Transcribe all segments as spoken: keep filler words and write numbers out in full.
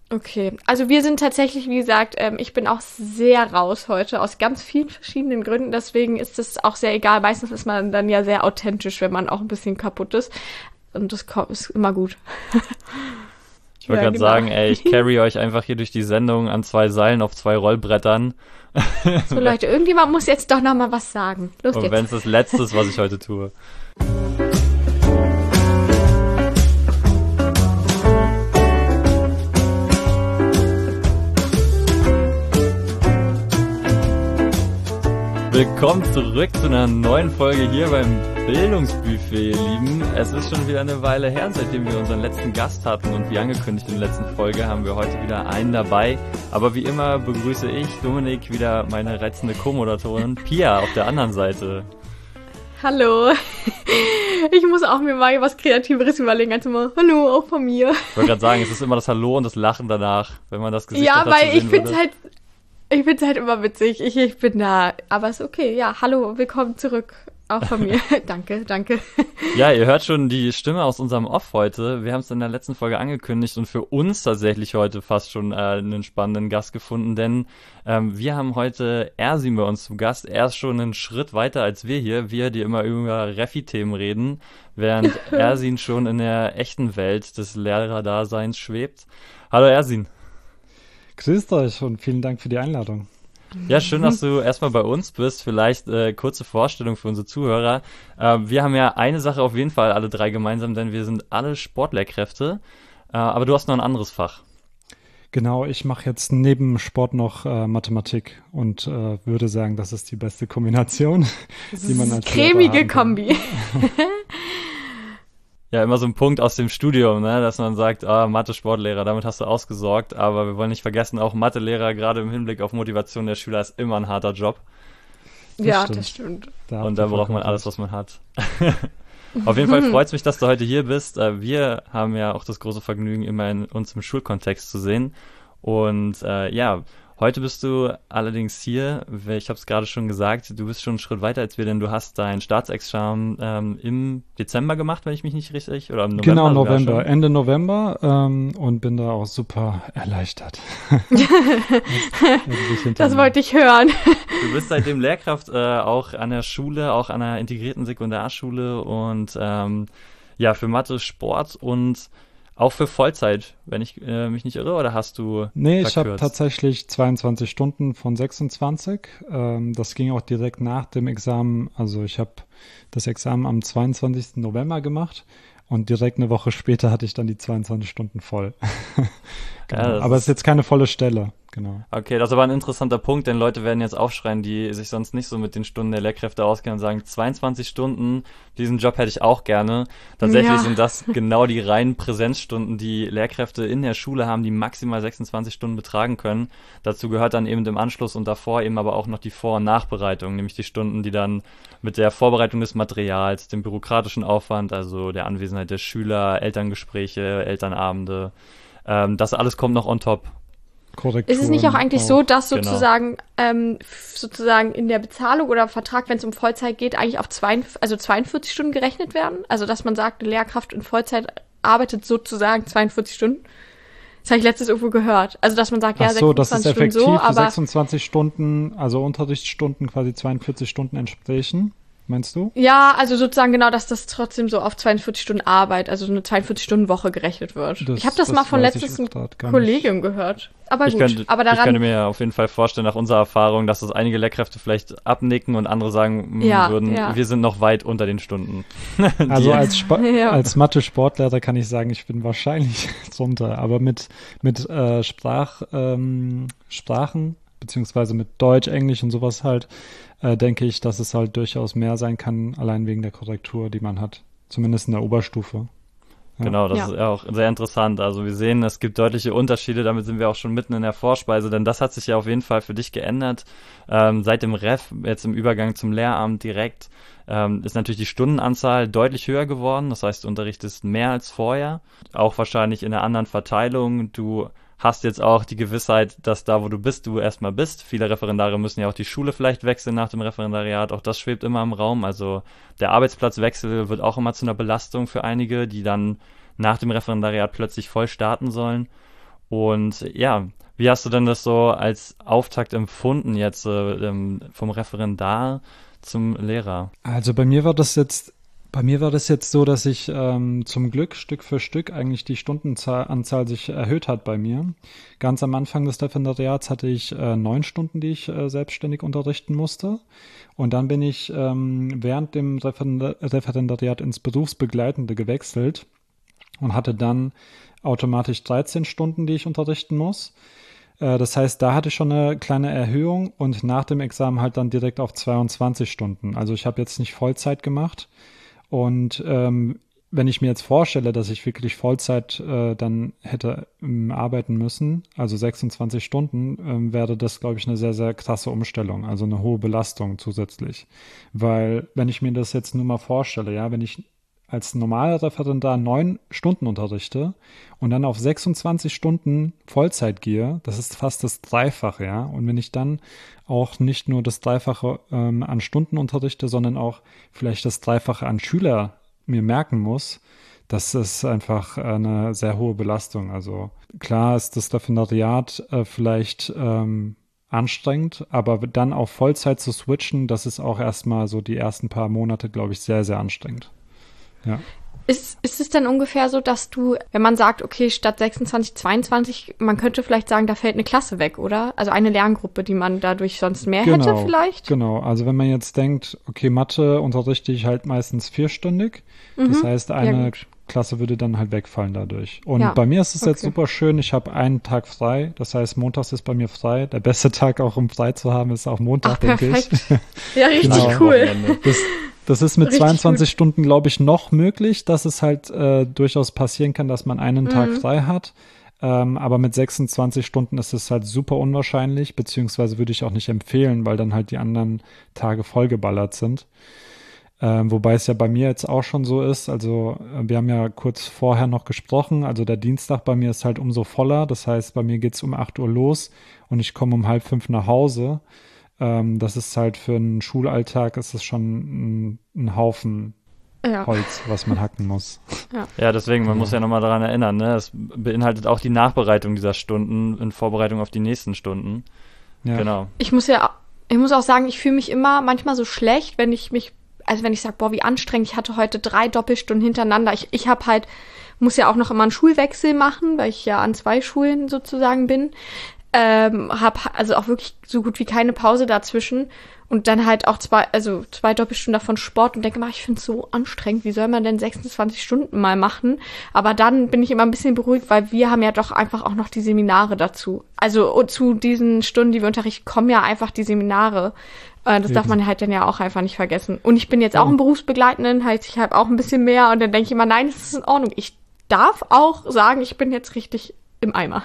Okay, also wir sind tatsächlich, wie gesagt, ähm, ich bin auch sehr raus heute, aus ganz vielen verschiedenen Gründen. Deswegen ist es auch sehr egal. Meistens ist man dann ja sehr authentisch, wenn man auch ein bisschen kaputt ist. Und das ko- ist immer gut. Ich wollte Ja, gerade genau. sagen, ey, ich carry euch einfach hier durch die Sendung an zwei Seilen auf zwei Rollbrettern. So Leute, irgendjemand muss jetzt doch noch mal was sagen. Los Und geht's. wenn es das Letzte ist, was ich heute tue. Willkommen zurück zu einer neuen Folge hier beim Bildungsbuffet, ihr Lieben. Es ist schon wieder eine Weile her, seitdem wir unseren letzten Gast hatten und wie angekündigt in der letzten Folge haben wir heute wieder einen dabei. Aber wie immer begrüße ich, Dominik, wieder meine reizende Co-Moderatorin Pia auf der anderen Seite. Hallo. Ich muss auch mir mal was Kreativeres überlegen als immer Hallo, auch von mir. Ich wollte gerade sagen, es ist immer das Hallo und das Lachen danach, wenn man das Gesicht Ja, noch dazu weil ich sehen finde würde. es halt, ich finde es halt immer witzig. Ich, ich bin da, aber ist okay. Ja, hallo, willkommen zurück. Auch von mir. Danke, danke. Ja, ihr hört schon die Stimme aus unserem Off heute. Wir haben es in der letzten Folge angekündigt und für uns tatsächlich heute fast schon äh, einen spannenden Gast gefunden, denn ähm, wir haben heute Ersin bei uns zu Gast. Er ist schon einen Schritt weiter als wir hier, wir, die immer über Refi-Themen reden, während Ersin schon in der echten Welt des Lehrerdaseins schwebt. Hallo Ersin. Grüßt euch und vielen Dank für die Einladung. Ja, schön, dass du erstmal bei uns bist. Vielleicht äh, kurze Vorstellung für unsere Zuhörer. Äh, wir haben ja eine Sache auf jeden Fall alle drei gemeinsam, denn wir sind alle Sportlehrkräfte. Äh, aber du hast noch ein anderes Fach. Genau, ich mache jetzt neben Sport noch äh, Mathematik und äh, würde sagen, das ist die beste Kombination, die man als Lehrer cremige haben kann. Kombi. Ja, immer so ein Punkt aus dem Studium, ne, dass man sagt, ah, Mathe-Sportlehrer, damit hast du ausgesorgt. Aber wir wollen nicht vergessen, auch Mathelehrer, gerade im Hinblick auf Motivation der Schüler, ist immer ein harter Job. Ja, stimmt. das stimmt. Da habt Und ihr da braucht man vollkommen alles, recht. was man hat. Auf jeden Fall freut es mich, dass du heute hier bist. Äh, Wir haben ja auch das große Vergnügen, immer in uns im Schulkontext zu sehen. Und äh, ja, heute bist du allerdings hier, ich habe es gerade schon gesagt, du bist schon einen Schritt weiter als wir, denn du hast dein Staatsexamen ähm, im Dezember gemacht, wenn ich mich nicht richtig, oder im November Genau, sogar November, schon. Ende November ähm, und bin da auch super erleichtert. Das wollte ich hören. Du bist seitdem Lehrkraft äh, auch an der Schule, auch an einer integrierten Sekundarschule und ähm, ja, für Mathe, Sport und auch für Vollzeit, wenn ich äh, mich nicht irre, oder hast du Nee, ich habe verkürzt? tatsächlich zweiundzwanzig Stunden von sechsundzwanzig. Ähm, das ging auch direkt nach dem Examen. Also ich habe das Examen am zweiundzwanzigsten November gemacht und direkt eine Woche später hatte ich dann die zweiundzwanzig Stunden voll. Genau. Ja, das Aber es ist- ist jetzt keine volle Stelle. Genau. Okay, das ist aber ein interessanter Punkt, denn Leute werden jetzt aufschreien, die sich sonst nicht so mit den Stunden der Lehrkräfte auskennen und sagen, zweiundzwanzig Stunden, diesen Job hätte ich auch gerne. Tatsächlich Ja. sind das genau die reinen Präsenzstunden, die Lehrkräfte in der Schule haben, die maximal sechsundzwanzig Stunden betragen können. Dazu gehört dann eben im Anschluss und davor eben aber auch noch die Vor- und Nachbereitung, nämlich die Stunden, die dann mit der Vorbereitung des Materials, dem bürokratischen Aufwand, also der Anwesenheit der Schüler, Elterngespräche, Elternabende, ähm, das alles kommt noch on top. Korrekturen Ist es nicht auch eigentlich so, dass Genau. sozusagen ähm, f- sozusagen in der Bezahlung oder im Vertrag, wenn es um Vollzeit geht, eigentlich auf zwei, also zweiundvierzig Stunden gerechnet werden? Also dass man sagt, eine Lehrkraft in Vollzeit arbeitet sozusagen zweiundvierzig Stunden? Das habe ich letztens irgendwo gehört. Also dass man sagt, ja, Ach so, das ist sechsundzwanzig effektiv Stunden so, für aber sechsundzwanzig Stunden, also Unterrichtsstunden quasi zweiundvierzig Stunden entsprechen, meinst du? ja, also sozusagen genau, dass das trotzdem so auf zweiundvierzig Stunden Arbeit, also so eine zweiundvierzig-Stunden-Woche gerechnet wird. Das- ich habe das, das mal von weiß ich letztens jetzt grad gar einer Kollegin gehört. Aber Ich gut, könnte, aber ich könnte daran, mir auf jeden Fall vorstellen, nach unserer Erfahrung, dass das einige Lehrkräfte vielleicht abnicken und andere sagen mh, Ja, würden, ja. wir sind noch weit unter den Stunden. Also Die- als, Spa Ja. als Mathe-Sportlehrer kann ich sagen, ich bin wahrscheinlich drunter, aber mit, mit äh, Sprach, ähm, Sprachen, beziehungsweise mit Deutsch, Englisch und sowas halt, äh, denke ich, dass es halt durchaus mehr sein kann, allein wegen der Korrektur, die man hat. Zumindest in der Oberstufe. Ja. Genau, das Ja. ist ja auch sehr interessant. Also wir sehen, es gibt deutliche Unterschiede, damit sind wir auch schon mitten in der Vorspeise, denn das hat sich ja auf jeden Fall für dich geändert. Ähm, seit dem Ref, jetzt im Übergang zum Lehramt direkt, ähm, ist natürlich die Stundenanzahl deutlich höher geworden. Das heißt, du unterrichtest mehr als vorher, auch wahrscheinlich in einer anderen Verteilung. Du hast jetzt auch die Gewissheit, dass da, wo du bist, du erstmal bist. Viele Referendare müssen ja auch die Schule vielleicht wechseln nach dem Referendariat. Auch das schwebt immer im Raum. Also der Arbeitsplatzwechsel wird auch immer zu einer Belastung für einige, die dann nach dem Referendariat plötzlich voll starten sollen. Und ja, wie hast du denn das so als Auftakt empfunden jetzt äh, vom Referendar zum Lehrer? Also bei mir war das jetzt, bei mir war das jetzt so, dass ich ähm, zum Glück Stück für Stück eigentlich die Stundenanzahl sich erhöht hat bei mir. Ganz am Anfang des Referendariats hatte ich äh, neun Stunden, die ich äh, selbstständig unterrichten musste. Und dann bin ich ähm, während dem Referendar- Referendariat ins Berufsbegleitende gewechselt und hatte dann automatisch dreizehn Stunden, die ich unterrichten muss. Äh, das heißt, da hatte ich schon eine kleine Erhöhung und nach dem Examen halt dann direkt auf zweiundzwanzig Stunden. Also ich habe jetzt nicht Vollzeit gemacht. Und ähm, wenn ich mir jetzt vorstelle, dass ich wirklich Vollzeit äh, dann hätte ähm, arbeiten müssen, also sechsundzwanzig Stunden, ähm, wäre das, glaube ich, eine sehr, sehr krasse Umstellung, also eine hohe Belastung zusätzlich. Weil wenn ich mir das jetzt nur mal vorstelle, ja, wenn ich als normaler Referendar neun Stunden unterrichte und dann auf sechsundzwanzig Stunden Vollzeit gehe, das ist fast das Dreifache, ja. Und wenn ich dann auch nicht nur das Dreifache ähm, an Stunden unterrichte, sondern auch vielleicht das Dreifache an Schüler mir merken muss, das ist einfach eine sehr hohe Belastung. Also klar ist das Referendariat äh, vielleicht ähm, anstrengend, aber dann auf Vollzeit zu switchen, das ist auch erstmal so die ersten paar Monate, glaube ich, sehr, sehr anstrengend. Ja. Ist, ist es denn ungefähr so, dass du, wenn man sagt, okay, statt sechsundzwanzig, zweiundzwanzig, man könnte vielleicht sagen, da fällt eine Klasse weg, oder? Also eine Lerngruppe, die man dadurch sonst mehr genau, hätte vielleicht? Genau, also wenn man jetzt denkt, okay, Mathe unterrichte ich halt meistens vierstündig, mhm. das heißt, eine ja, Klasse würde dann halt wegfallen dadurch. Und ja, bei mir ist es okay. jetzt super schön, ich habe einen Tag frei, das heißt, montags ist bei mir frei. Der beste Tag auch, um frei zu haben, ist auch Montag, Ach, denke ich. Ja, richtig genau. cool. Das, Das ist mit Richtig zweiundzwanzig gut. Stunden, glaube ich, noch möglich, dass es halt äh, durchaus passieren kann, dass man einen mhm. Tag frei hat. Ähm, aber mit sechsundzwanzig Stunden ist es halt super unwahrscheinlich, beziehungsweise würde ich auch nicht empfehlen, weil dann halt die anderen Tage vollgeballert sind. Ähm, wobei es ja bei mir jetzt auch schon so ist, also äh, wir haben ja kurz vorher noch gesprochen, also der Dienstag bei mir ist halt umso voller. Das heißt, bei mir geht's um acht Uhr los und ich komme um halb fünf nach Hause. Ähm, das ist halt für einen Schulalltag ist es schon ein, ein Haufen ja. Holz, was man hacken muss. Ja, ja deswegen, man ja. muss ja nochmal daran erinnern, ne? Es beinhaltet auch die Nachbereitung dieser Stunden in Vorbereitung auf die nächsten Stunden. Ja. Genau. Ich muss ja, ich muss auch sagen, ich fühle mich immer manchmal so schlecht, wenn ich mich, also wenn ich sage, boah, wie anstrengend, ich hatte heute drei Doppelstunden hintereinander. Ich, ich habe halt, muss ja auch noch immer einen Schulwechsel machen, weil ich ja an zwei Schulen sozusagen bin. Ähm, hab also auch wirklich so gut wie keine Pause dazwischen und dann halt auch zwei, also zwei Doppelstunden davon Sport und denke mal, ich finde es so anstrengend, wie soll man denn sechsundzwanzig Stunden mal machen? Aber dann bin ich immer ein bisschen beruhigt, weil wir haben ja doch einfach auch noch die Seminare dazu. Also zu diesen Stunden, die wir unterrichten, kommen ja einfach die Seminare. Äh, das ja. darf man halt dann ja auch einfach nicht vergessen. Und ich bin jetzt auch im Berufsbegleitenden, heißt ich habe auch ein bisschen mehr und dann denke ich immer, nein, das ist in Ordnung. Ich darf auch sagen, ich bin jetzt richtig im Eimer.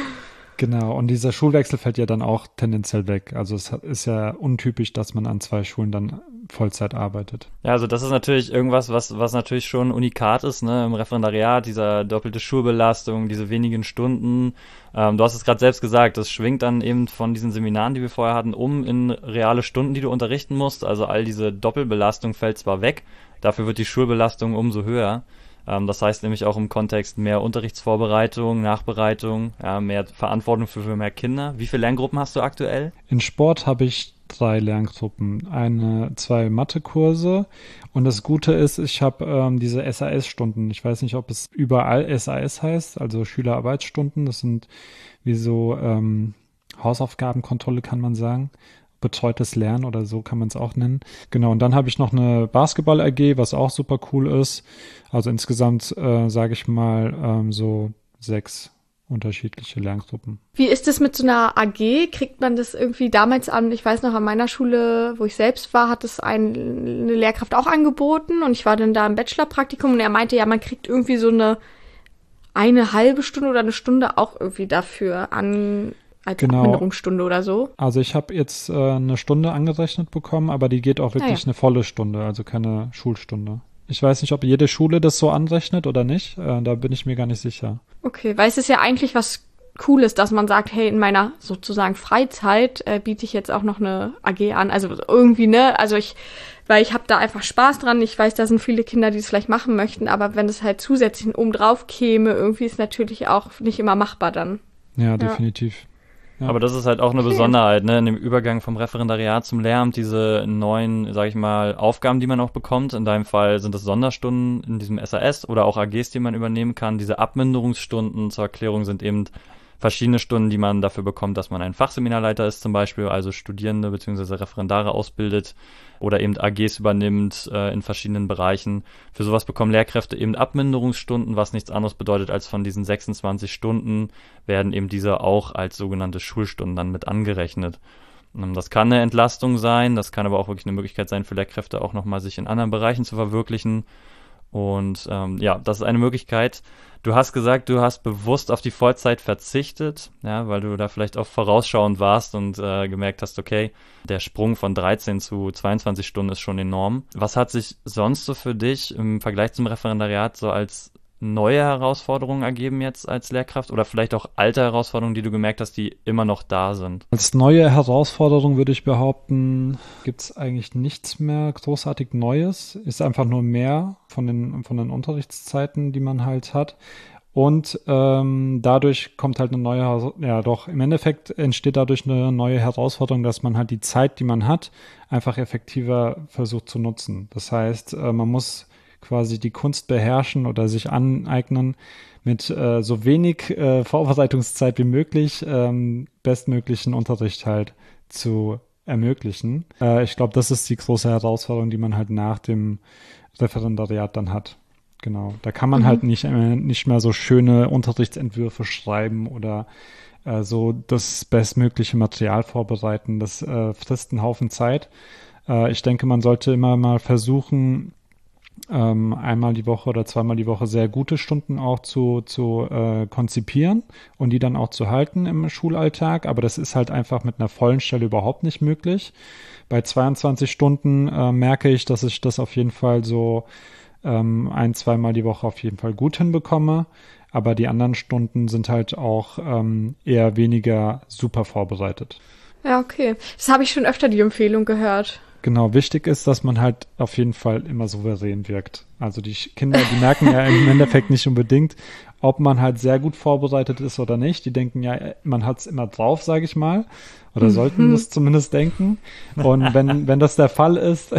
Genau, und dieser Schulwechsel fällt ja dann auch tendenziell weg. Also es ist ja untypisch, dass man an zwei Schulen dann Vollzeit arbeitet. Ja, also das ist natürlich irgendwas, was was natürlich schon unikat ist, ne, im Referendariat, dieser doppelte Schulbelastung, diese wenigen Stunden. Ähm, du hast es gerade selbst gesagt, das schwingt dann eben von diesen Seminaren, die wir vorher hatten, um in reale Stunden, die du unterrichten musst. Also all diese Doppelbelastung fällt zwar weg, dafür wird die Schulbelastung umso höher. Das heißt nämlich auch im Kontext mehr Unterrichtsvorbereitung, Nachbereitung, ja, mehr Verantwortung für, für mehr Kinder. Wie viele Lerngruppen hast du aktuell? In Sport habe ich drei Lerngruppen, eine, zwei Mathekurse und das Gute ist, ich habe ähm, diese S A S-Stunden. Ich weiß nicht, ob es überall S A S heißt, also Schülerarbeitsstunden. Das sind wie so ähm, Hausaufgabenkontrolle, kann man sagen. Betreutes Lernen oder so kann man es auch nennen. Genau, und dann habe ich noch eine Basketball-A G, was auch super cool ist. Also insgesamt, äh, sage ich mal, ähm, so sechs unterschiedliche Lerngruppen. Wie ist es mit so einer A G? Kriegt man das irgendwie damals an? Ich weiß noch, an meiner Schule, wo ich selbst war, hat es ein, eine Lehrkraft auch angeboten und ich war dann da im Bachelorpraktikum und er meinte, ja, man kriegt irgendwie so eine eine halbe Stunde oder eine Stunde auch irgendwie dafür an als genau. Abminderungsstunde oder so. Also ich habe jetzt äh, eine Stunde angerechnet bekommen, aber die geht auch wirklich ah, ja. eine volle Stunde, also keine Schulstunde. Ich weiß nicht, ob jede Schule das so anrechnet oder nicht, äh, da bin ich mir gar nicht sicher. Okay, weil es ist ja eigentlich was Cooles, dass man sagt, hey, in meiner sozusagen Freizeit äh, biete ich jetzt auch noch eine A G an, also irgendwie, ne, also ich, weil ich habe da einfach Spaß dran, ich weiß, da sind viele Kinder, die es vielleicht machen möchten, aber wenn es halt zusätzlich oben drauf käme, irgendwie ist natürlich auch nicht immer machbar dann. Ja, definitiv. Ja. Aber das ist halt auch eine Okay. Besonderheit, ne, in dem Übergang vom Referendariat zum Lehramt, diese neuen, sag ich mal, Aufgaben, die man auch bekommt. In deinem Fall sind es Sonderstunden in diesem S A S oder auch A Gs, die man übernehmen kann. Diese Abminderungsstunden zur Erklärung sind eben verschiedene Stunden, die man dafür bekommt, dass man ein Fachseminarleiter ist zum Beispiel, also Studierende bzw. Referendare ausbildet oder eben A Gs übernimmt äh, in verschiedenen Bereichen. Für sowas bekommen Lehrkräfte eben Abminderungsstunden, was nichts anderes bedeutet, als von diesen sechsundzwanzig Stunden werden eben diese auch als sogenannte Schulstunden dann mit angerechnet. Ähm, Das kann eine Entlastung sein, das kann aber auch wirklich eine Möglichkeit sein für Lehrkräfte auch nochmal sich in anderen Bereichen zu verwirklichen. Und ähm, ja, das ist eine Möglichkeit. Du hast gesagt, du hast bewusst auf die Vollzeit verzichtet, ja, weil du da vielleicht auch vorausschauend warst und äh, gemerkt hast, okay, der Sprung von dreizehn zu zweiundzwanzig Stunden ist schon enorm. Was hat sich sonst so für dich im Vergleich zum Referendariat so als neue Herausforderungen ergeben jetzt als Lehrkraft oder vielleicht auch alte Herausforderungen, die du gemerkt hast, die immer noch da sind? Als neue Herausforderung würde ich behaupten, gibt es eigentlich nichts mehr großartig Neues. Ist einfach nur mehr von den, von den Unterrichtszeiten, die man halt hat. Und ähm, dadurch kommt halt eine neue, Heraus- ja doch, im Endeffekt entsteht dadurch eine neue Herausforderung, dass man halt die Zeit, die man hat, einfach effektiver versucht zu nutzen. Das heißt, äh, man muss quasi die Kunst beherrschen oder sich aneignen, mit äh, so wenig äh, Vorbereitungszeit wie möglich ähm, bestmöglichen Unterricht halt zu ermöglichen. Äh, ich glaube, das ist die große Herausforderung, die man halt nach dem Referendariat dann hat. Genau. Da kann man Mhm. halt nicht, äh, nicht mehr so schöne Unterrichtsentwürfe schreiben oder äh, so das bestmögliche Material vorbereiten. Das äh, frisst einen Haufen Zeit. Äh, ich denke, man sollte immer mal versuchen, ähm, einmal die Woche oder zweimal die Woche sehr gute Stunden auch zu, zu äh, konzipieren und die dann auch zu halten im Schulalltag. Aber das ist halt einfach mit einer vollen Stelle überhaupt nicht möglich. Bei zweiundzwanzig Stunden äh, merke ich, dass ich das auf jeden Fall so ähm, ein-, zweimal die Woche auf jeden Fall gut hinbekomme. Aber die anderen Stunden sind halt auch ähm, eher weniger super vorbereitet. Ja, okay. Das habe ich schon öfter die Empfehlung gehört. Genau, wichtig ist, dass man halt auf jeden Fall immer souverän wirkt. Also die Kinder, die merken ja im Endeffekt nicht unbedingt, ob man halt sehr gut vorbereitet ist oder nicht. Die denken ja, man hat es immer drauf, sage ich mal. Oder sollten das zumindest denken. Und wenn, wenn das der Fall ist,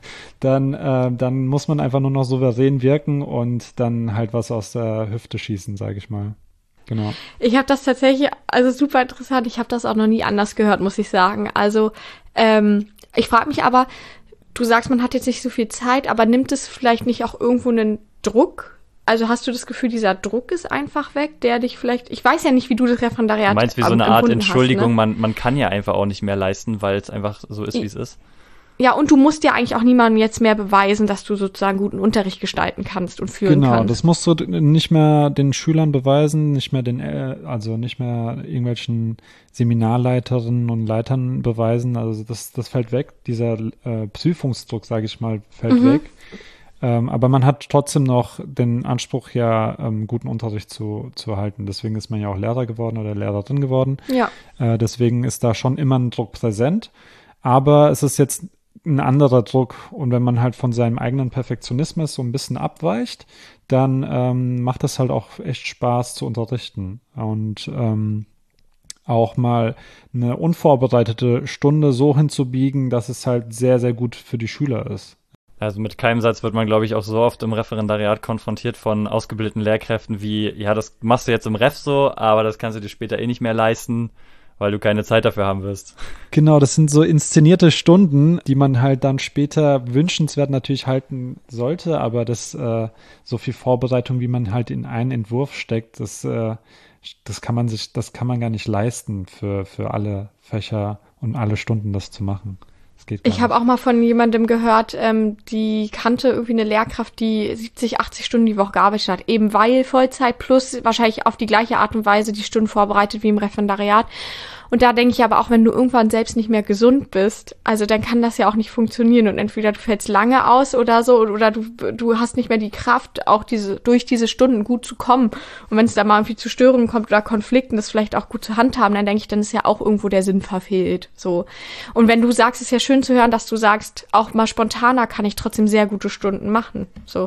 dann, äh, dann muss man einfach nur noch souverän wirken und dann halt was aus der Hüfte schießen, sage ich mal. Genau. Ich habe das tatsächlich, also super interessant, ich habe das auch noch nie anders gehört, muss ich sagen. Also, ähm, ich frage mich aber, du sagst, man hat jetzt nicht so viel Zeit, aber nimmt es vielleicht nicht auch irgendwo einen Druck? Also hast du das Gefühl, dieser Druck ist einfach weg, der dich vielleicht, ich weiß ja nicht, wie du das Referendariat Du meinst wie so ähm, eine Art empfunden Entschuldigung, hast, ne? man, man kann ja einfach auch nicht mehr leisten, weil es einfach so ist, wie es ist. Ja, und du musst ja eigentlich auch niemandem jetzt mehr beweisen, dass du sozusagen guten Unterricht gestalten kannst und führen Genau, kannst. das musst du d- nicht mehr den Schülern beweisen, nicht mehr den, äh, also nicht mehr irgendwelchen Seminarleiterinnen und Leitern beweisen. Also das, das fällt weg. Dieser äh, Prüfungsdruck, sage ich mal, fällt Mhm. weg. Ähm, aber man hat trotzdem noch den Anspruch, ja, ähm, guten Unterricht zu, zu erhalten. Deswegen ist man ja auch Lehrer geworden oder Lehrerin geworden. Ja. Äh, deswegen ist da schon immer ein Druck präsent. Aber es ist jetzt ein anderer Druck. Und wenn man halt von seinem eigenen Perfektionismus so ein bisschen abweicht, dann ähm, macht es halt auch echt Spaß zu unterrichten. Und ähm, auch mal eine unvorbereitete Stunde so hinzubiegen, dass es halt sehr, sehr gut für die Schüler ist. Also mit keinem Satz wird man, glaube ich, auch so oft im Referendariat konfrontiert von ausgebildeten Lehrkräften wie, ja, das machst du jetzt im Ref so, aber das kannst du dir später eh nicht mehr leisten, weil du keine Zeit dafür haben wirst. Genau, das sind so inszenierte Stunden, die man halt dann später wünschenswert natürlich halten sollte, aber das äh, so viel Vorbereitung, wie man halt in einen Entwurf steckt, das, äh, das kann man sich, das kann man gar nicht leisten, für, für alle Fächer und alle Stunden das zu machen. Das geht gar Ich habe nicht. auch mal von jemandem gehört, ähm, die kannte irgendwie eine Lehrkraft, die siebzig, achtzig Stunden die Woche gearbeitet hat, eben weil Vollzeit plus wahrscheinlich auf die gleiche Art und Weise die Stunden vorbereitet wie im Referendariat. Und da denke ich aber auch, wenn du irgendwann selbst nicht mehr gesund bist, also dann kann das ja auch nicht funktionieren und entweder du fällst lange aus oder so oder du du hast nicht mehr die Kraft, auch diese durch diese Stunden gut zu kommen. Und wenn es da mal irgendwie zu Störungen kommt oder Konflikten, das vielleicht auch gut zu handhaben, dann denke ich, dann ist ja auch irgendwo der Sinn verfehlt. So. Und wenn du sagst, es ist ja schön zu hören, dass du sagst, auch mal spontaner kann ich trotzdem sehr gute Stunden machen. So.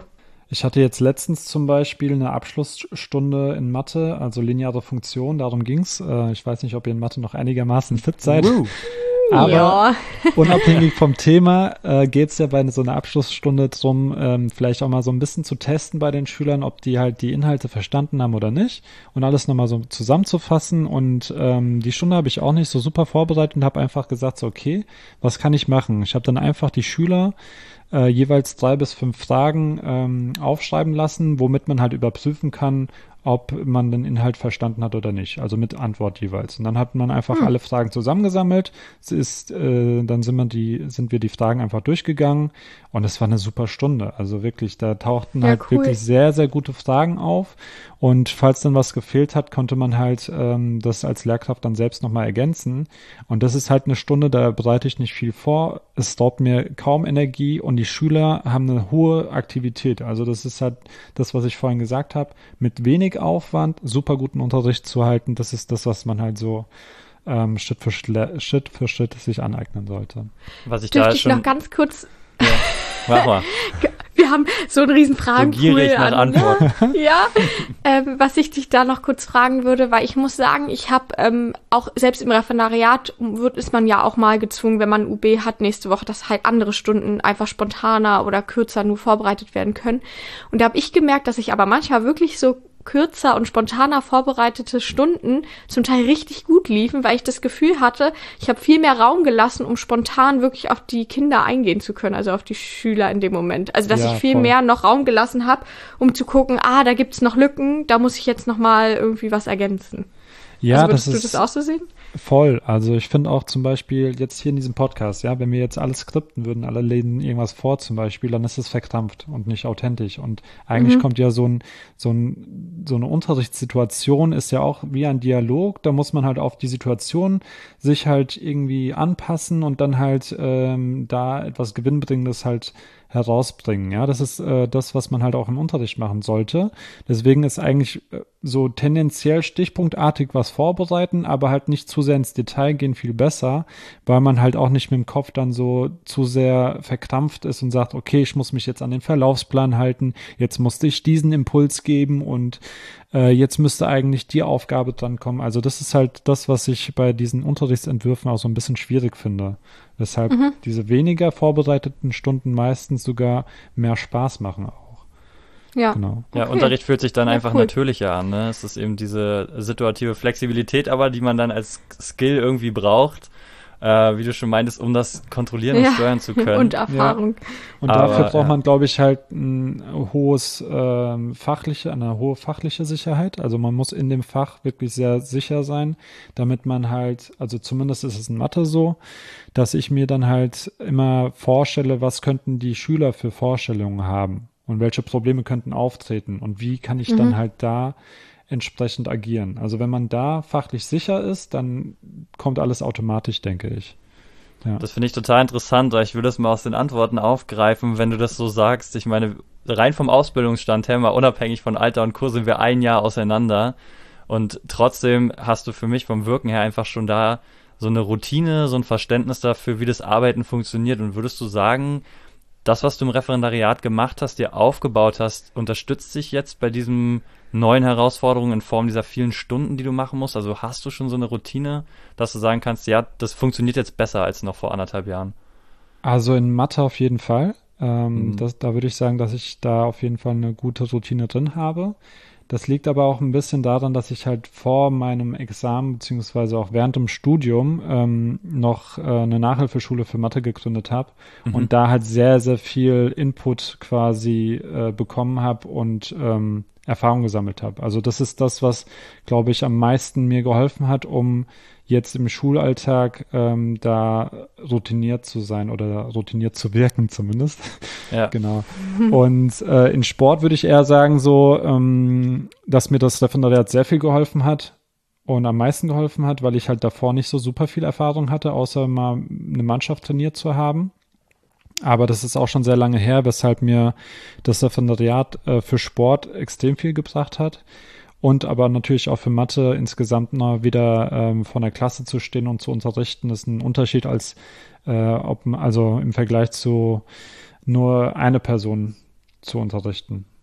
Ich hatte jetzt letztens zum Beispiel eine Abschlussstunde in Mathe, also lineare Funktion, darum ging's. Äh, ich weiß nicht, ob ihr in Mathe noch einigermaßen fit seid. Uh. Aber Ja. unabhängig vom Thema äh, geht es ja bei so einer Abschlussstunde drum, ähm, vielleicht auch mal so ein bisschen zu testen bei den Schülern, ob die halt die Inhalte verstanden haben oder nicht und alles nochmal so zusammenzufassen. Und ähm, die Stunde habe ich auch nicht so super vorbereitet und habe einfach gesagt, so okay, was kann ich machen? Ich habe dann einfach die Schüler äh, jeweils drei bis fünf Fragen ähm, aufschreiben lassen, womit man halt überprüfen kann, ob man den Inhalt verstanden hat oder nicht, also mit Antwort jeweils. Und dann hat man einfach hm. alle Fragen zusammengesammelt. Es ist, äh, dann sind wir die, sind wir die Fragen einfach durchgegangen und es war eine super Stunde. Also wirklich, da tauchten Ja, halt cool. wirklich sehr, sehr gute Fragen auf. Und falls dann was gefehlt hat, konnte man halt ähm, das als Lehrkraft dann selbst nochmal ergänzen. Und das ist halt eine Stunde, da bereite ich nicht viel vor. Es raubt mir kaum Energie und die Schüler haben eine hohe Aktivität. Also das ist halt das, was ich vorhin gesagt habe, mit wenig Aufwand, super guten Unterricht zu halten. Das ist das, was man halt so ähm, Schritt für Schritt, Schritt für Schritt sich aneignen sollte. Was ich da Dürfte ich schon... noch ganz kurz, Ja, mach mal. wir haben so einen riesen So Fragenpool gierig nach an, Antworten. ja, ähm, was ich dich da noch kurz fragen würde, weil ich muss sagen, ich habe ähm, auch selbst im Referendariat wird, ist man ja auch mal gezwungen, wenn man U B hat nächste Woche, dass halt andere Stunden einfach spontaner oder kürzer nur vorbereitet werden können. Und da habe ich gemerkt, dass ich aber manchmal wirklich so kürzer und spontaner vorbereitete Stunden zum Teil richtig gut liefen, weil ich das Gefühl hatte, ich habe viel mehr Raum gelassen, um spontan wirklich auf die Kinder eingehen zu können, also auf die Schüler in dem Moment. Also dass Ja, ich viel voll. mehr noch Raum gelassen habe, um zu gucken, ah, da gibt's noch Lücken, da muss ich jetzt noch mal irgendwie was ergänzen. Ja, also das würdest du ist das auch so sehen? voll. Also ich finde auch zum Beispiel jetzt hier in diesem Podcast, ja, wenn wir jetzt alles skripten würden, alle lesen irgendwas vor zum Beispiel, dann ist es verkrampft und nicht authentisch. Und eigentlich Mhm. kommt ja so ein, so ein, so eine Unterrichtssituation ist ja auch wie ein Dialog. Da muss man halt auf die Situation sich halt irgendwie anpassen und dann halt ähm, da etwas Gewinnbringendes halt herausbringen. Ja, das ist äh, das, was man halt auch im Unterricht machen sollte. Deswegen ist eigentlich äh, so tendenziell stichpunktartig was vorbereiten, aber halt nicht zu sehr ins Detail gehen, viel besser, weil man halt auch nicht mit dem Kopf dann so zu sehr verkrampft ist und sagt, okay, ich muss mich jetzt an den Verlaufsplan halten, jetzt musste ich diesen Impuls geben und äh, jetzt müsste eigentlich die Aufgabe dran kommen. Also das ist halt das, was ich bei diesen Unterrichtsentwürfen auch so ein bisschen schwierig finde. Weshalb Mhm. diese weniger vorbereiteten Stunden meistens sogar mehr Spaß machen auch. Ja. Genau. Ja, Okay. Unterricht fühlt sich dann Ja, einfach cool. natürlicher an, ne? Es ist eben diese situative Flexibilität, aber die man dann als Skill irgendwie braucht, äh, wie du schon meintest, um das kontrollieren und Ja. steuern zu können. Und Erfahrung. Und Aber, dafür braucht ja. man, glaube ich, halt ein hohes ähm, fachliche, eine hohe fachliche Sicherheit. Also man muss in dem Fach wirklich sehr sicher sein, damit man halt, also zumindest ist es in Mathe so, dass ich mir dann halt immer vorstelle, was könnten die Schüler für Vorstellungen haben und welche Probleme könnten auftreten und wie kann ich Mhm. dann halt da entsprechend agieren. Also wenn man da fachlich sicher ist, dann kommt alles automatisch, denke ich. Ja. Das finde ich total interessant, weil ich will das mal aus den Antworten aufgreifen, wenn du das so sagst. Ich meine, rein vom Ausbildungsstand her, mal unabhängig von Alter und Kurs, sind wir ein Jahr auseinander. Und trotzdem hast du für mich vom Wirken her einfach schon da so eine Routine, so ein Verständnis dafür, wie das Arbeiten funktioniert. Und würdest du sagen, das, was du im Referendariat gemacht hast, dir aufgebaut hast, unterstützt sich jetzt bei diesem neuen Herausforderungen in Form dieser vielen Stunden, die du machen musst? Also hast du schon so eine Routine, dass du sagen kannst, ja, das funktioniert jetzt besser als noch vor anderthalb Jahren? Also in Mathe auf jeden Fall. Ähm, Mhm. das, da würde ich sagen, dass ich da auf jeden Fall eine gute Routine drin habe. Das liegt aber auch ein bisschen daran, dass ich halt vor meinem Examen beziehungsweise auch während dem Studium ähm, noch äh, eine Nachhilfeschule für Mathe gegründet habe Mhm. und da halt sehr, sehr viel Input quasi äh, bekommen habe und ähm, Erfahrung gesammelt habe. Also das ist das, was, glaube ich, am meisten mir geholfen hat, um jetzt im Schulalltag ähm, da routiniert zu sein oder routiniert zu wirken zumindest. Ja. Genau. Und äh, in Sport würde ich eher sagen so, ähm, dass mir das Referendariat sehr viel geholfen hat und am meisten geholfen hat, weil ich halt davor nicht so super viel Erfahrung hatte, außer mal eine Mannschaft trainiert zu haben. Aber das ist auch schon sehr lange her, weshalb mir das Referendariat äh, für Sport extrem viel gebracht hat. Und aber natürlich auch für Mathe insgesamt mal wieder ähm, vor der Klasse zu stehen und zu unterrichten, ist ein Unterschied als äh, ob also im Vergleich zu nur eine Person zu unterrichten.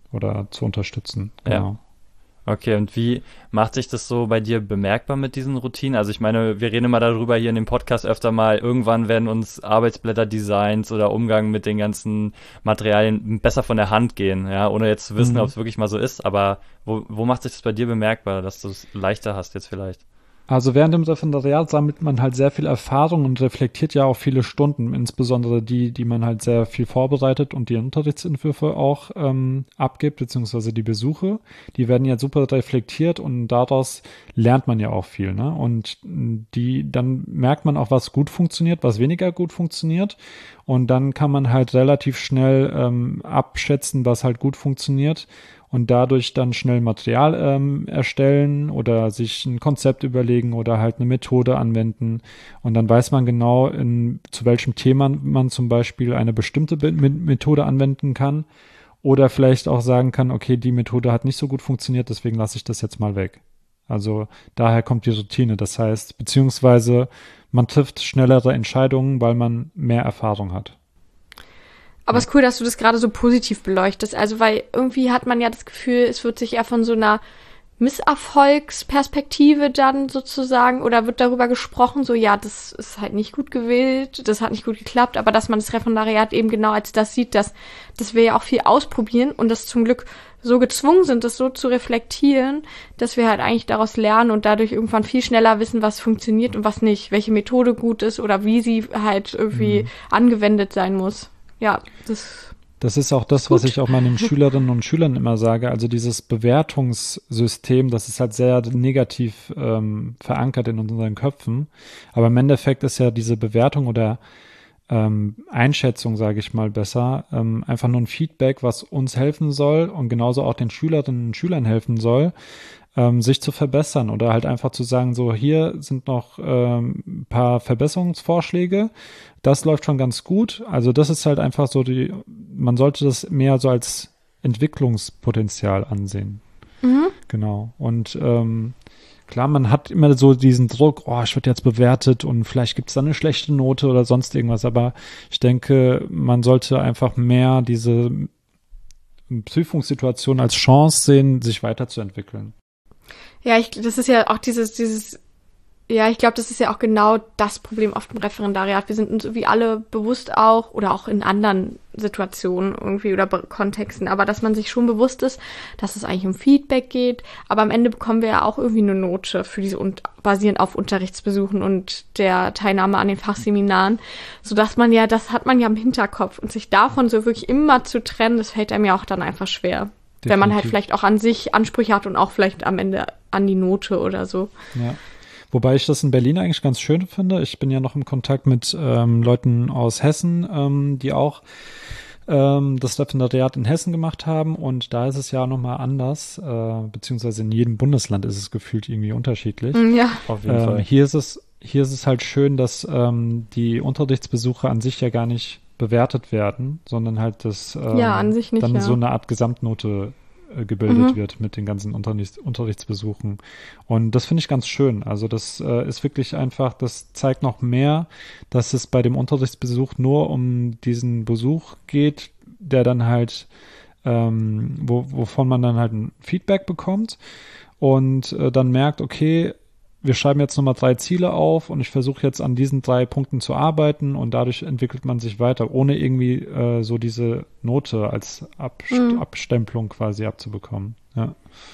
oder zu unterstützen. Ja. Genau. Okay, und wie macht sich das so bei dir bemerkbar mit diesen Routinen? Also ich meine, wir reden immer darüber hier in dem Podcast öfter mal, irgendwann werden uns Arbeitsblätter-Designs oder Umgang mit den ganzen Materialien besser von der Hand gehen, ja, ohne jetzt zu wissen, Mhm. ob es wirklich mal so ist, aber wo, wo macht sich das bei dir bemerkbar, dass du es leichter hast jetzt vielleicht? Also während dem Referendariat sammelt man halt sehr viel Erfahrung und reflektiert ja auch viele Stunden, insbesondere die, die man halt sehr viel vorbereitet und die Unterrichtsentwürfe auch ähm, abgibt, beziehungsweise die Besuche. Die werden ja super reflektiert und daraus lernt man ja auch viel, ne? Und die, dann merkt man auch, was gut funktioniert, was weniger gut funktioniert. Und dann kann man halt relativ schnell ähm, abschätzen, was halt gut funktioniert. Und dadurch dann schnell Material ähm, erstellen oder sich ein Konzept überlegen oder halt eine Methode anwenden. Und dann weiß man genau, in, zu welchem Thema man zum Beispiel eine bestimmte Be- Methode anwenden kann. Oder vielleicht auch sagen kann, okay, die Methode hat nicht so gut funktioniert, deswegen lasse ich das jetzt mal weg. Also daher kommt die Routine. Das heißt, beziehungsweise man trifft schnellere Entscheidungen, weil man mehr Erfahrung hat. Aber es ist cool, dass du das gerade so positiv beleuchtest. Also, weil irgendwie hat man ja das Gefühl, es wird sich eher von so einer Misserfolgsperspektive dann sozusagen, oder wird darüber gesprochen, so, ja, das ist halt nicht gut gewählt, das hat nicht gut geklappt, aber dass man das Referendariat eben genau als das sieht, dass, dass wir ja auch viel ausprobieren und das zum Glück so gezwungen sind, das so zu reflektieren, dass wir halt eigentlich daraus lernen und dadurch irgendwann viel schneller wissen, was funktioniert und was nicht, welche Methode gut ist oder wie sie halt irgendwie Mhm. angewendet sein muss. Ja, das Das ist auch das, was ich auch meinen Schülerinnen und Schülern immer sage. Also dieses Bewertungssystem, das ist halt sehr negativ ähm, verankert in unseren Köpfen. Aber im Endeffekt ist ja diese Bewertung oder ähm, Einschätzung, sage ich mal besser, ähm, einfach nur ein Feedback, was uns helfen soll und genauso auch den Schülerinnen und Schülern helfen soll, ähm, sich zu verbessern oder halt einfach zu sagen, so hier sind noch ähm, ein paar Verbesserungsvorschläge, das läuft schon ganz gut. Also das ist halt einfach so die, man sollte das mehr so als Entwicklungspotenzial ansehen. Mhm. Genau. Und ähm, klar, man hat immer so diesen Druck, oh, ich werde jetzt bewertet und vielleicht gibt es dann eine schlechte Note oder sonst irgendwas, aber ich denke, man sollte einfach mehr diese Prüfungssituation als Chance sehen, sich weiterzuentwickeln. Ja, ich, das ist ja auch dieses, dieses, ja, ich glaube, das ist ja auch genau das Problem oft im Referendariat. Wir sind uns irgendwie alle bewusst auch, oder auch in anderen Situationen irgendwie oder Be- Kontexten, aber dass man sich schon bewusst ist, dass es eigentlich um Feedback geht, aber am Ende bekommen wir ja auch irgendwie eine Note für diese, und basierend auf Unterrichtsbesuchen und der Teilnahme an den Fachseminaren, sodass man ja, das hat man ja im Hinterkopf und sich davon so wirklich immer zu trennen, das fällt einem ja auch dann einfach schwer. Definitiv. Wenn man halt vielleicht auch an sich Ansprüche hat und auch vielleicht am Ende an die Note oder so. Ja. Wobei ich das in Berlin eigentlich ganz schön finde. Ich bin ja noch im Kontakt mit ähm, Leuten aus Hessen, ähm, die auch ähm, das Referendariat in Hessen gemacht haben. Und da ist es ja nochmal anders, äh, beziehungsweise in jedem Bundesland ist es gefühlt irgendwie unterschiedlich. Ja. Auf jeden Ähm, Fall. hier ist es, hier ist es halt schön, dass ähm, die Unterrichtsbesuche an sich ja gar nicht bewertet werden, sondern halt das ähm, Ja, an sich nicht, dann ja. so eine Art Gesamtnote äh, gebildet Mhm. wird mit den ganzen Unterrichts Unterrichtsbesuchen. Und das finde ich ganz schön. Also das äh, ist wirklich einfach, das zeigt noch mehr, dass es bei dem Unterrichtsbesuch nur um diesen Besuch geht, der dann halt, ähm, wo, wovon man dann halt ein Feedback bekommt und äh, dann merkt, okay, wir schreiben jetzt nochmal drei Ziele auf und ich versuche jetzt an diesen drei Punkten zu arbeiten und dadurch entwickelt man sich weiter, ohne irgendwie äh, so diese Note als Abst Mhm. Abstempelung quasi abzubekommen. Ja.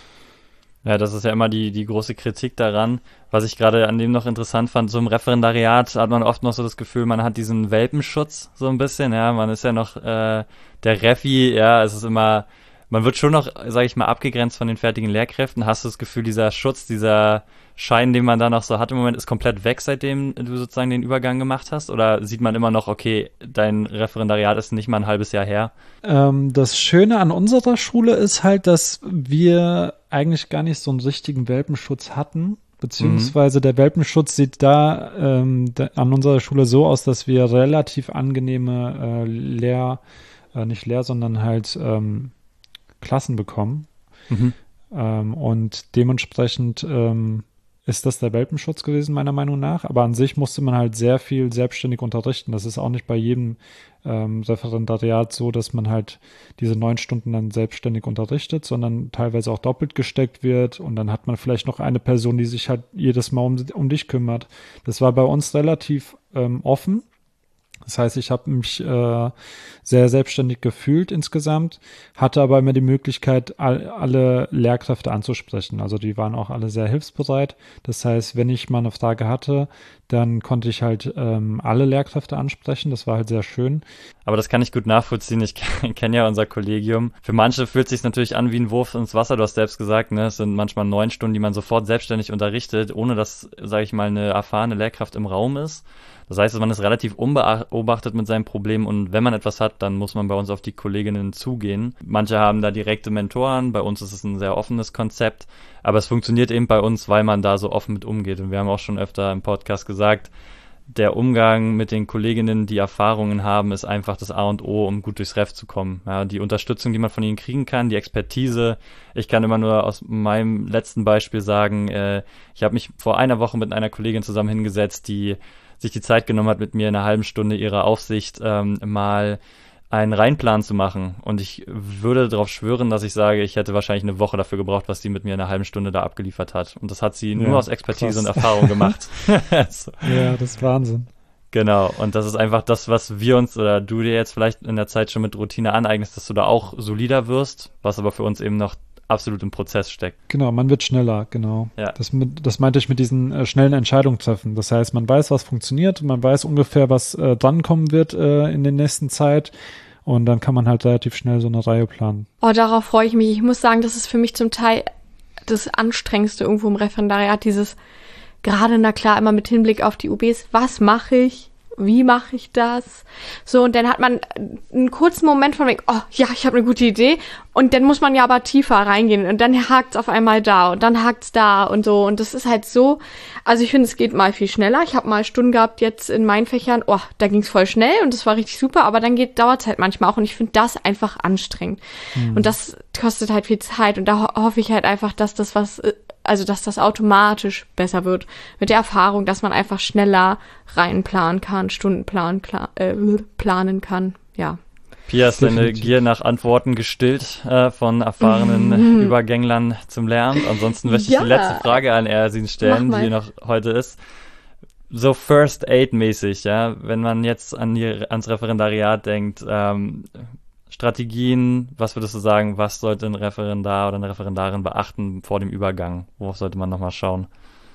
Ja, das ist ja immer die, die große Kritik daran. Was ich gerade an dem noch interessant fand, so im Referendariat hat man oft noch so das Gefühl, man hat diesen Welpenschutz so ein bisschen, ja, man ist ja noch äh, der Refi, ja, es ist immer, man wird schon noch, sage ich mal, abgegrenzt von den fertigen Lehrkräften. Hast du das Gefühl, dieser Schutz, dieser Schein, den man da noch so hat im Moment, ist komplett weg, seitdem du sozusagen den Übergang gemacht hast? Oder sieht man immer noch, okay, dein Referendariat ist nicht mal ein halbes Jahr her? Ähm, das Schöne an unserer Schule ist halt, dass wir eigentlich gar nicht so einen richtigen Welpenschutz hatten. Beziehungsweise der Welpenschutz sieht da, ähm, da an unserer Schule so aus, dass wir relativ angenehme äh, Lehr, äh, nicht Lehr, sondern halt ähm, Klassen bekommen. Mhm. Ähm, und dementsprechend ähm, ist das der Welpenschutz gewesen, meiner Meinung nach. Aber an sich musste man halt sehr viel selbstständig unterrichten. Das ist auch nicht bei jedem ähm, Referendariat so, dass man halt diese neun Stunden dann selbstständig unterrichtet, sondern teilweise auch doppelt gesteckt wird. Und dann hat man vielleicht noch eine Person, die sich halt jedes Mal um, um dich kümmert. Das war bei uns relativ ähm, offen. Das heißt, ich habe mich äh, sehr selbstständig gefühlt insgesamt, hatte aber immer die Möglichkeit, all, alle Lehrkräfte anzusprechen. Also die waren auch alle sehr hilfsbereit. Das heißt, wenn ich mal eine Frage hatte, dann konnte ich halt ähm, alle Lehrkräfte ansprechen. Das war halt sehr schön. Aber das kann ich gut nachvollziehen. Ich kenne ja unser Kollegium. Für manche fühlt es sich natürlich an wie ein Wurf ins Wasser. Du hast selbst gesagt, ne, es sind manchmal neun Stunden, die man sofort selbstständig unterrichtet, ohne dass, sage ich mal, eine erfahrene Lehrkraft im Raum ist. Das heißt, man ist relativ unbeobachtet mit seinem Problem und wenn man etwas hat, dann muss man bei uns auf die Kolleginnen zugehen. Manche haben da direkte Mentoren, bei uns ist es ein sehr offenes Konzept, aber es funktioniert eben bei uns, weil man da so offen mit umgeht. Und wir haben auch schon öfter im Podcast gesagt, der Umgang mit den Kolleginnen, die Erfahrungen haben, ist einfach das A und O, um gut durchs Ref zu kommen. Ja, die Unterstützung, die man von ihnen kriegen kann, die Expertise. Ich kann immer nur aus meinem letzten Beispiel sagen, äh, ich habe mich vor einer Woche mit einer Kollegin zusammen hingesetzt, die sich die Zeit genommen hat, mit mir in einer halben Stunde ihrer Aufsicht ähm, mal einen Reinplan zu machen. Und ich würde darauf schwören, dass ich sage, ich hätte wahrscheinlich eine Woche dafür gebraucht, was sie mit mir in einer halben Stunde da abgeliefert hat. Und das hat sie ja, nur aus Expertise krass. Und Erfahrung gemacht. So. Ja, das ist Wahnsinn. Genau, und das ist einfach das, was wir uns oder du dir jetzt vielleicht in der Zeit schon mit Routine aneignest, dass du da auch solider wirst, was aber für uns eben noch absolut im Prozess steckt. Genau, man wird schneller, genau. Ja. Das, das meinte ich mit diesen äh, schnellen Entscheidungen treffen. Das heißt, man weiß, was funktioniert, man weiß ungefähr, was äh, drankommen wird äh, in der nächsten Zeit und dann kann man halt relativ schnell so eine Reihe planen. Oh, darauf freue ich mich. Ich muss sagen, das ist für mich zum Teil das Anstrengendste irgendwo im Referendariat, dieses, gerade, na klar, immer mit Hinblick auf die U Bs, was mache ich? Wie mache ich das? So, und dann hat man einen kurzen Moment von, oh ja, ich habe eine gute Idee. Und dann muss man ja aber tiefer reingehen. Und dann hakt's auf einmal da und dann hakt's da und so. Und das ist halt so, also ich finde, es geht mal viel schneller. Ich habe mal Stunden gehabt jetzt in meinen Fächern, oh, da ging's voll schnell und das war richtig super. Aber dann geht, dauert's halt manchmal auch. Und ich finde das einfach anstrengend. Mhm. Und das kostet halt viel Zeit. Und da ho- hoffe ich halt einfach, dass das was... Also, dass das automatisch besser wird. Mit der Erfahrung, dass man einfach schneller reinplanen kann, Stundenplan klar, äh, planen kann. Ja. Pia ist deine Gier nach Antworten gestillt äh, von erfahrenen mhm. Übergänglern zum Lernen. Ansonsten möchte ich ja. die letzte Frage an Ersin stellen, die noch heute ist. So First Aid-mäßig, ja, wenn man jetzt an die, ans Referendariat denkt, ähm, Strategien, was würdest du sagen, was sollte ein Referendar oder eine Referendarin beachten vor dem Übergang? Worauf sollte man nochmal schauen?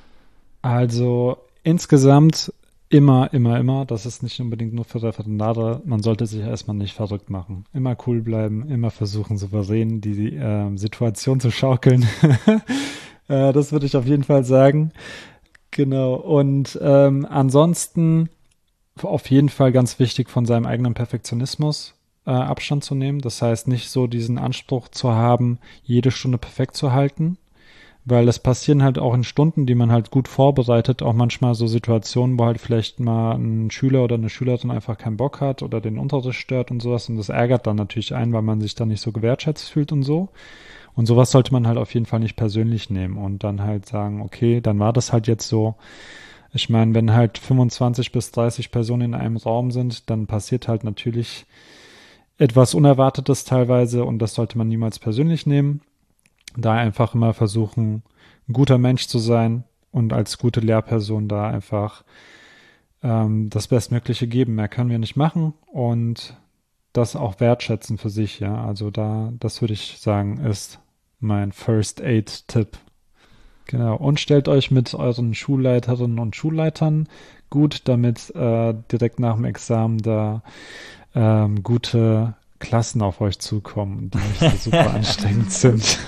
Also insgesamt immer, immer, immer, das ist nicht unbedingt nur für Referendare, man sollte sich erstmal nicht verrückt machen. Immer cool bleiben, immer versuchen, souverän die äh, Situation zu schaukeln. äh, das würde ich auf jeden Fall sagen. Genau, und ähm, ansonsten auf jeden Fall ganz wichtig, von seinem eigenen Perfektionismus Abstand zu nehmen. Das heißt, nicht so diesen Anspruch zu haben, jede Stunde perfekt zu halten, weil es passieren halt auch in Stunden, die man halt gut vorbereitet, auch manchmal so Situationen, wo halt vielleicht mal ein Schüler oder eine Schülerin einfach keinen Bock hat oder den Unterricht stört und sowas und das ärgert dann natürlich einen, weil man sich dann nicht so gewertschätzt fühlt und so. Und sowas sollte man halt auf jeden Fall nicht persönlich nehmen und dann halt sagen, okay, dann war das halt jetzt so. Ich meine, wenn halt fünfundzwanzig bis dreißig Personen in einem Raum sind, dann passiert halt natürlich etwas Unerwartetes teilweise und das sollte man niemals persönlich nehmen. Da einfach immer versuchen, ein guter Mensch zu sein und als gute Lehrperson da einfach ähm, das Bestmögliche geben. Mehr können wir nicht machen und das auch wertschätzen für sich, ja. Also da, das würde ich sagen, ist mein First Aid-Tipp. Genau. Und stellt euch mit euren Schulleiterinnen und Schulleitern gut, damit äh, direkt nach dem Examen da Ähm, gute Klassen auf euch zukommen, die nicht so super anstrengend sind.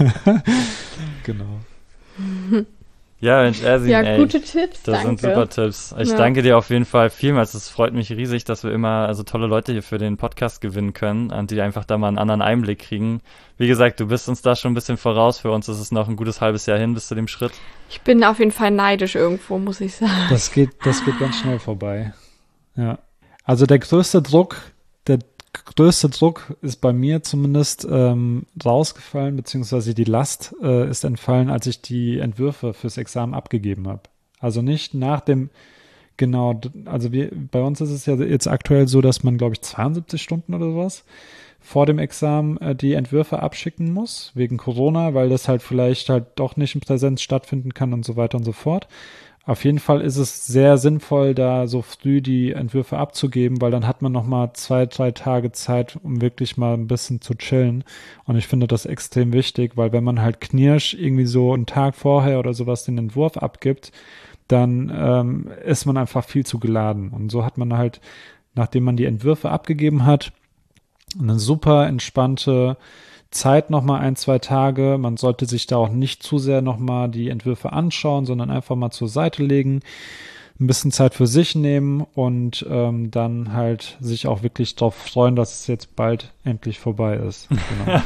Genau. Ja, Mensch, Ersin, ja, ey, gute Tipps, das danke. sind super Tipps. Ich ja. danke dir auf jeden Fall vielmals. Es freut mich riesig, dass wir immer also tolle Leute hier für den Podcast gewinnen können und die einfach da mal einen anderen Einblick kriegen. Wie gesagt, du bist uns da schon ein bisschen voraus. Für uns ist es noch ein gutes halbes Jahr hin bis zu dem Schritt. Ich bin auf jeden Fall neidisch irgendwo, muss ich sagen. Das geht, das geht ganz schnell vorbei. Ja. Also der größte Druck, der größte Druck ist bei mir zumindest ähm, rausgefallen, beziehungsweise die Last äh, ist entfallen, als ich die Entwürfe fürs Examen abgegeben habe. Also nicht nach dem, genau, also wir, bei uns ist es ja jetzt aktuell so, dass man, glaube ich, zweiundsiebzig Stunden oder sowas vor dem Examen äh, die Entwürfe abschicken muss, wegen Corona, weil das halt vielleicht halt doch nicht in Präsenz stattfinden kann und so weiter und so fort. Auf jeden Fall ist es sehr sinnvoll, da so früh die Entwürfe abzugeben, weil dann hat man noch mal zwei, drei Tage Zeit, um wirklich mal ein bisschen zu chillen. Und ich finde das extrem wichtig, weil wenn man halt knirsch irgendwie so einen Tag vorher oder sowas den Entwurf abgibt, dann ähm, ist man einfach viel zu geladen. Und so hat man halt, nachdem man die Entwürfe abgegeben hat, eine super entspannte Zeit nochmal ein, zwei Tage. Man sollte sich da auch nicht zu sehr nochmal die Entwürfe anschauen, sondern einfach mal zur Seite legen, ein bisschen Zeit für sich nehmen und ähm, dann halt sich auch wirklich darauf freuen, dass es jetzt bald endlich vorbei ist. Genau.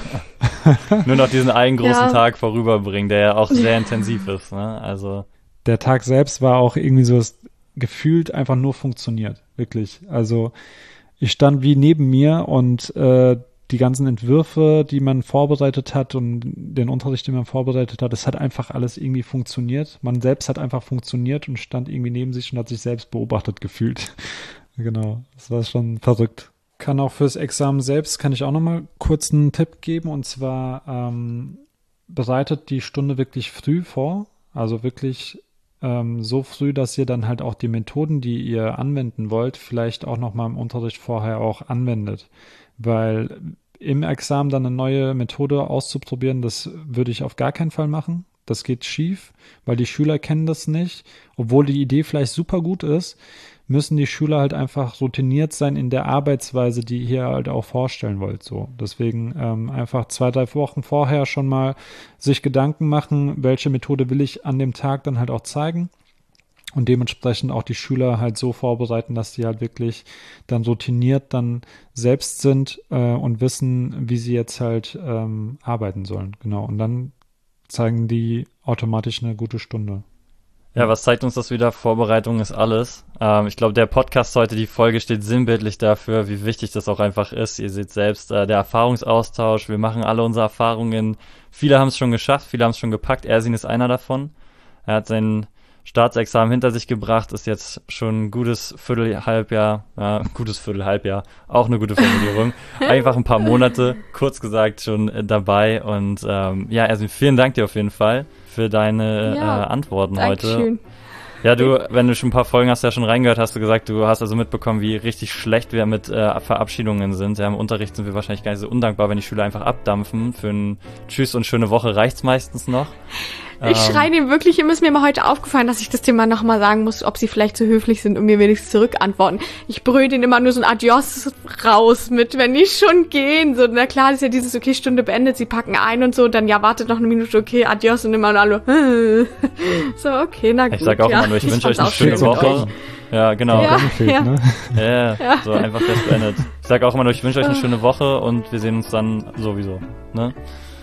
Nur noch diesen einen großen ja. Tag vorüberbringen, der ja auch sehr intensiv ist. Ne? Also der Tag selbst war auch irgendwie so, es gefühlt einfach nur funktioniert, wirklich. Also ich stand wie neben mir und äh, die ganzen Entwürfe, die man vorbereitet hat und den Unterricht, den man vorbereitet hat, es hat einfach alles irgendwie funktioniert. Man selbst hat einfach funktioniert und stand irgendwie neben sich und hat sich selbst beobachtet gefühlt. Genau, das war schon verrückt. Kann auch fürs Examen selbst, kann ich auch nochmal kurz einen Tipp geben, und zwar ähm, bereitet die Stunde wirklich früh vor, also wirklich ähm, so früh, dass ihr dann halt auch die Methoden, die ihr anwenden wollt, vielleicht auch nochmal im Unterricht vorher auch anwendet. Weil im Examen dann eine neue Methode auszuprobieren, das würde ich auf gar keinen Fall machen. Das geht schief, weil die Schüler kennen das nicht. Obwohl die Idee vielleicht super gut ist, müssen die Schüler halt einfach routiniert sein in der Arbeitsweise, die ihr hier halt auch vorstellen wollt. So, deswegen ähm, einfach zwei, drei Wochen vorher schon mal sich Gedanken machen, welche Methode will ich an dem Tag dann halt auch zeigen. Und dementsprechend auch die Schüler halt so vorbereiten, dass die halt wirklich dann routiniert dann selbst sind äh, und wissen, wie sie jetzt halt ähm, arbeiten sollen. Genau. Und dann zeigen die automatisch eine gute Stunde. Ja, was zeigt uns das wieder? Vorbereitung ist alles. Ähm, ich glaube, der Podcast heute, die Folge steht sinnbildlich dafür, wie wichtig das auch einfach ist. Ihr seht selbst, äh, der Erfahrungsaustausch, wir machen alle unsere Erfahrungen. Viele haben es schon geschafft, viele haben es schon gepackt. Ersin ist einer davon. Er hat sein Staatsexamen hinter sich gebracht, ist jetzt schon ein gutes Viertel, Halbjahr, ja, gutes Viertel, Halbjahr, auch eine gute Formulierung, einfach ein paar Monate, kurz gesagt, schon äh, dabei. Und ähm, ja, Ersin, vielen Dank dir auf jeden Fall für deine ja, äh, Antworten heute. Schön. Ja, du, wenn du schon ein paar Folgen hast, ja schon reingehört, hast du gesagt, du hast also mitbekommen, wie richtig schlecht wir mit äh, Verabschiedungen sind. Ja, im Unterricht sind wir wahrscheinlich gar nicht so undankbar, wenn die Schüler einfach abdampfen. Für ein Tschüss und schöne Woche reicht's meistens noch. Ich schreie dem wirklich, ihm ist mir mal heute aufgefallen, dass ich das Thema nochmal sagen muss, ob sie vielleicht so höflich sind und mir wenigstens zurückantworten. Ich brülle denen immer nur so ein Adios raus mit, wenn die schon gehen. So, na klar, das ist ja dieses, okay, Stunde beendet, sie packen ein und so, dann ja, wartet noch eine Minute, okay, Adios und immer nur alle, so, okay, na gut. Ich sag auch ja. immer nur, ich, ich wünsche euch eine schöne Woche. Ja, genau. Ja, ja. Ne? ja, ja, so einfach fest beendet. Ich sag auch immer nur, ich wünsche euch eine schöne Woche und wir sehen uns dann sowieso, ne?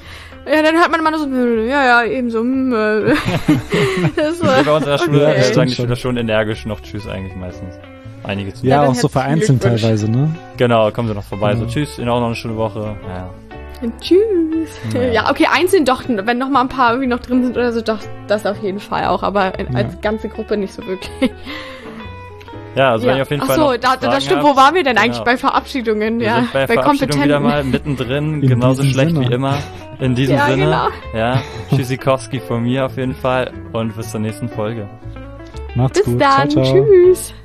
Ja, dann hört man immer nur so, ja, ja, eben so. Das so. Bei uns in der Schule okay. äh, sagen die Schüler schon energisch noch Tschüss eigentlich meistens. Einige zu. Ja, ja auch so vereinzelt teilweise, ne? Genau, kommen sie noch vorbei, genau. So Tschüss, Ihnen auch noch eine schöne Woche. Ja. Tschüss. Ja. ja, okay, einzeln doch, wenn noch mal ein paar irgendwie noch drin sind oder so, doch, das auf jeden Fall auch, aber in, ja. als ganze Gruppe nicht so wirklich. Ja, also ja. wenn ihr auf jeden Ach Fall Ach so, da, das stimmt, habt, wo waren wir denn eigentlich? Genau. Bei Verabschiedungen, wir ja. Sind bei, bei Verabschiedungen wieder mal mittendrin, in genauso schlecht Sinne. wie immer. In diesem ja, Sinne. Genau. Ja, Tschüssikowski von mir auf jeden Fall und bis zur nächsten Folge. Macht's bis gut. Bis dann, ciao, ciao. Tschüss.